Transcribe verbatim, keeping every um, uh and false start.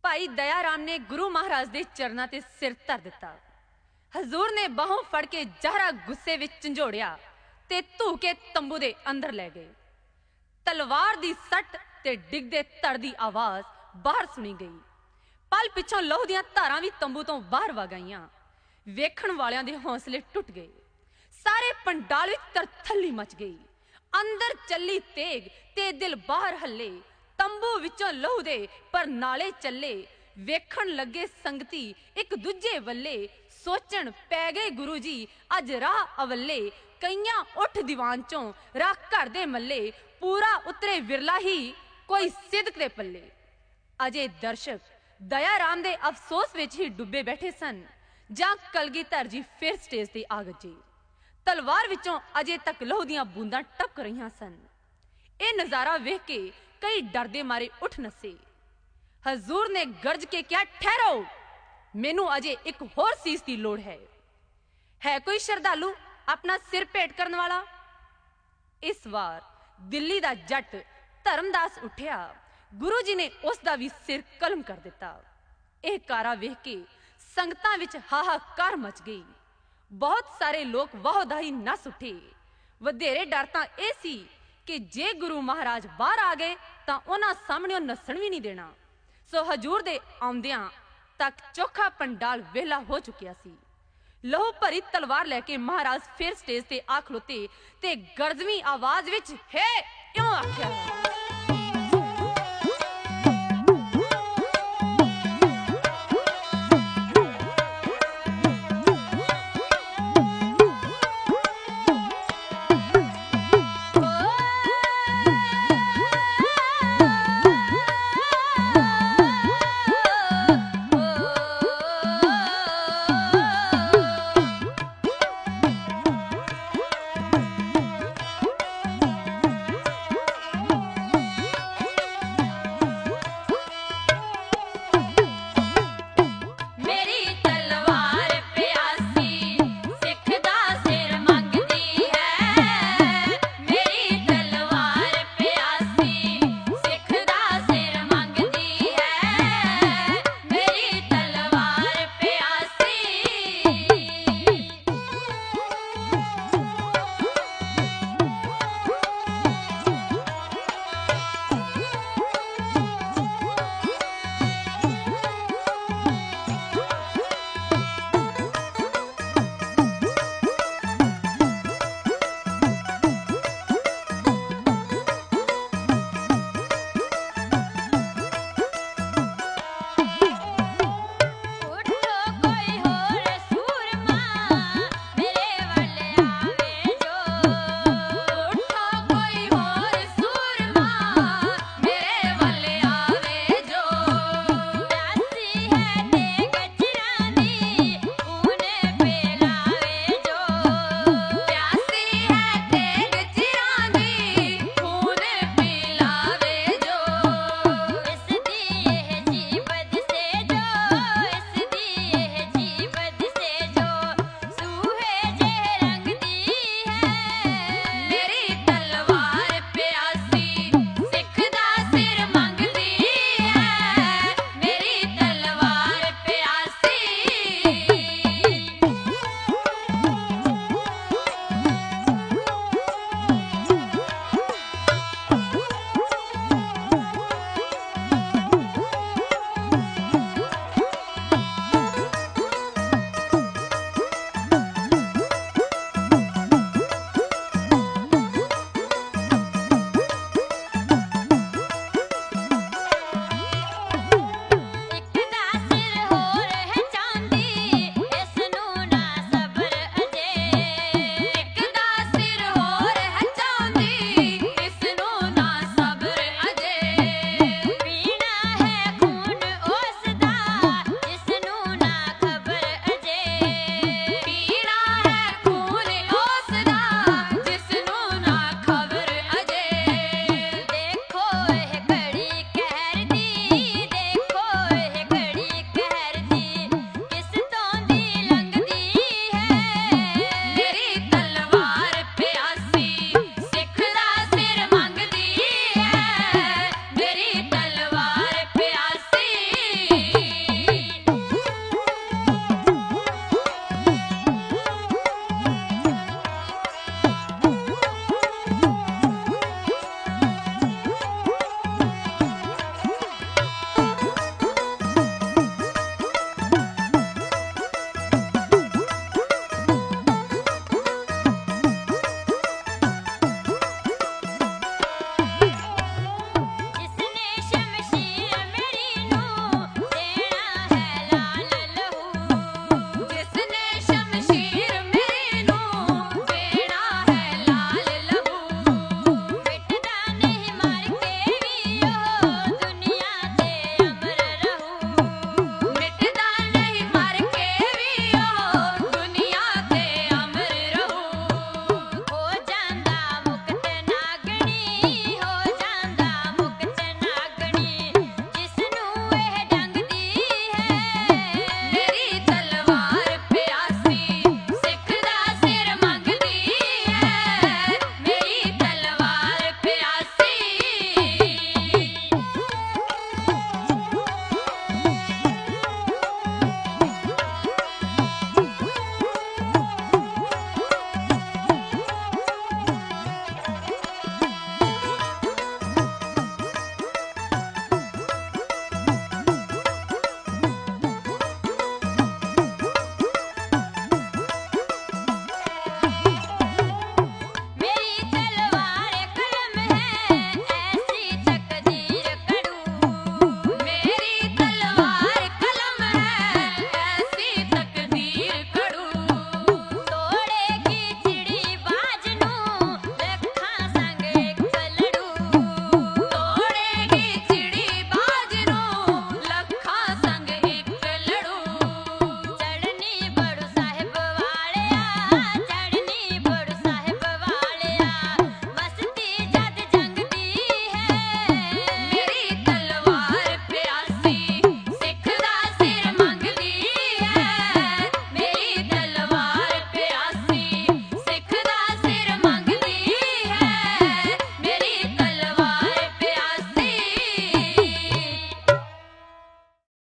भाई दया राम ने गुरु महाराज के चरणों ते सिर धर दिता। हजूर ने बाहों फड़ के जहरा गुस्से विच झंझोड़िया ते धू के तंबू दे अंदर लै गए। तलवार दी सट ते डिगदे धड़ दी आवाज बाहर सुनी गई। पल पिछों लहू दियां धारां भी तंबू तो बाहर वग आईयां। वेखण वालियां दे हौसले टुट गए। सारे पंडाल विच तरथल्ली मच गई। अंदर चली तेग ते दिल बाहर हल्ले। तंबू विचों लहू दे पर नाले चले। वेखण लगे संगती एक दूजे वल्ले। सोचण पै गए गुरु जी अज राह अवल्ले। कईयां उठ दीवान चों राह घर दे मल्ले। पूरा उतरे विरला ही कोई सिदक दे पल्ले। अजे दर्शक दया राम दे अफसोस विच ही डुबे बैठे सन जां कलगीधर जी फिर स्टेज ते आ गजे। तलवार विचों अजे तक लहू दियां बूंदां टपक रहीआं सन। यह नजारा वेख के कई डरदे मारे उठ नसे। हजूर ने गर्ज के क्या ठहरो, मैनू अजे एक होर सीस की लोड़ है। है कोई श्रद्धालु अपना सिर भेंट करने वाला? इस बार दिल्ली दा जट धर्मदास उठिया। गुरु जी ने उसका भी सिर कलम कर दिता। यह कारा वेख के संगतां विच हाहाकार मच गई। बहुत सारे लोग वाहदाही नस उठे। वधेरे डर तां यह सी कि जे गुरु महाराज बाहर आ गए तां उन्हां सामने नसण भी नहीं देना। सो हजूर दे आउंदियां तक चोखा पंडाल वेला हो चुकिया सी। लहू भरी तलवार लैके महाराज फिर स्टेज ते आ खलोते ते गर्जवी आवाज विच है क्यों आख्या।